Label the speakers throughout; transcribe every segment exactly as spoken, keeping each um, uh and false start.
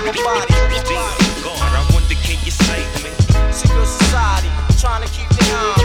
Speaker 1: my body.
Speaker 2: Gone, I wonder can you save me?
Speaker 1: Secret society, trying to keep me on.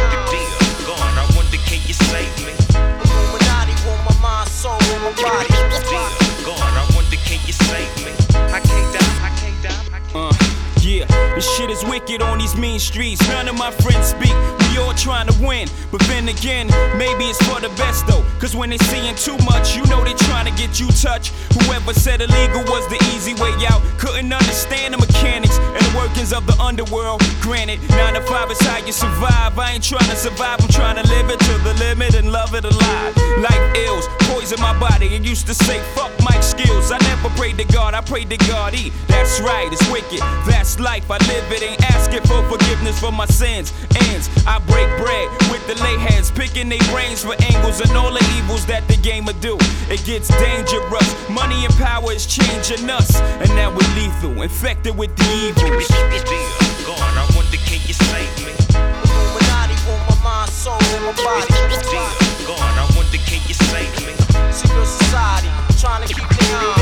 Speaker 2: Gone, I wonder can you save me?
Speaker 1: Illuminati want my mind, soul, and my body.
Speaker 2: Gone, I wonder can you save me? I can't die, I can't die, I can't.
Speaker 3: Uh, yeah, this shit is wicked on these mean streets. None of my friends speak. We all trying to win, but then again, maybe it's for the best though. Cause when they seeing too much, you know they trying to get you touched. Whoever said illegal was the easy way out couldn't understand the mechanics and the workings of the underworld. Granted, nine to five is how you survive. I ain't trying to survive, I'm trying to live it to the limit and love it alive. Life ills, poison my body. I used to say fuck Mike skills. I never prayed to God, I prayed to God E. That's right, it's wicked, that's life, I live it. Ain't asking for forgiveness for my sins. Ends, I break bread with the lay heads, picking their brains for angles and all the evils that the game will do. It gets dangerous, money and power is changing us, and now we're lethal, infected with the evils.
Speaker 2: Gone, I wonder can you save me?
Speaker 1: Illuminati want my mind, soul, and my body.
Speaker 2: Gone, I wonder can you save me?
Speaker 1: Secret society, trying to keep me on.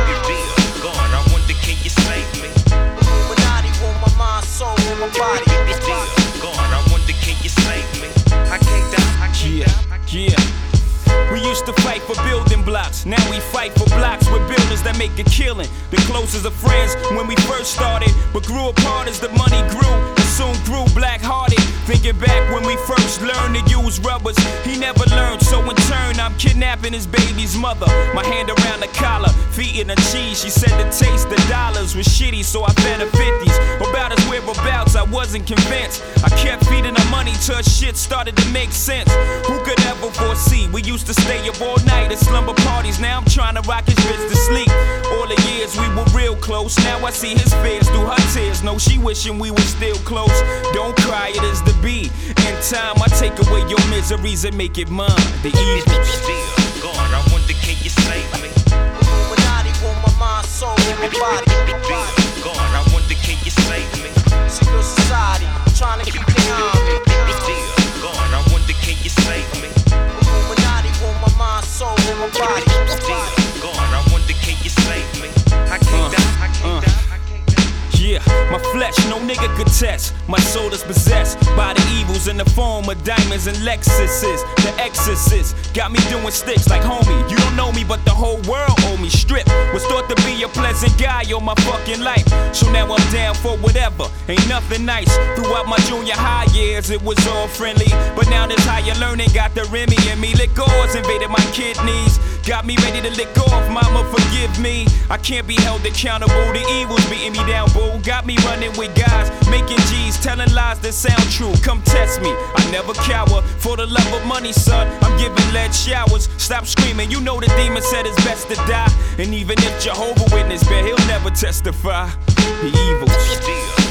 Speaker 2: Gone, I wonder can you save me?
Speaker 1: Illuminati want my mind, soul, and my body.
Speaker 2: Gone, I wonder can you save me? I can't die, I can't
Speaker 3: Yeah,
Speaker 2: die, I can't.
Speaker 3: yeah. We used to fight for building blocks. Now we fight for blocks with builders that make a killing. The closest of friends when we first started, but grew apart as the money grew and soon grew black-hearted. Thinking back when we first learned to use rubbers, he never learned, so in turn I'm kidnapping his baby's mother. My hand around the collar, feet in the cheese. She said the taste of dollars was shitty, so I fed her fifties. About his whereabouts, I wasn't convinced. I kept feeding her money till her shit started to make sense. Who could ever foresee? We used to stay up all night at slumber parties. Now I'm trying to rock his bitch to sleep. All the years we were real close. Now I see his fears through her tears. No, she wishing we were still close. Don't cry, it is the beat. In time, I take away your miseries and make it mine. The evils.
Speaker 2: Gone, I wonder can you save me?
Speaker 1: Illuminati want my mind, soul, and my body.
Speaker 2: Gone, I wonder can you save me?
Speaker 1: Secret society, trying to keep me on.
Speaker 2: Gone, I wonder can you save me?
Speaker 1: Illuminati want my mind, soul, and my body.
Speaker 2: Gone, I wonder can you save me? I can't die, I can't
Speaker 3: uh.
Speaker 2: die, I can't die.
Speaker 3: Yeah, my flesh, no nigga could test. My soul is possessed by the evils in the form of diamonds and Lexuses. The exorcist got me doing sticks like homie. You don't know me, but the whole world owe me. Strip was thought to be a pleasant guy all my fucking life. So now I'm down for whatever. Ain't nothing nice. Throughout my junior high years, it was all friendly. But now this higher learning got the Remy in me. Liquors invaded my kidneys. Got me ready to lick off, mama forgive me. I can't be held accountable, the evil's beating me down, boo. Got me running with guys, making G's, telling lies that sound true. Come test me, I never cower. For the love of money, son, I'm giving lead showers. Stop screaming, you know the demon said it's best to die. And even if Jehovah Witness bet, he'll never testify. The evils.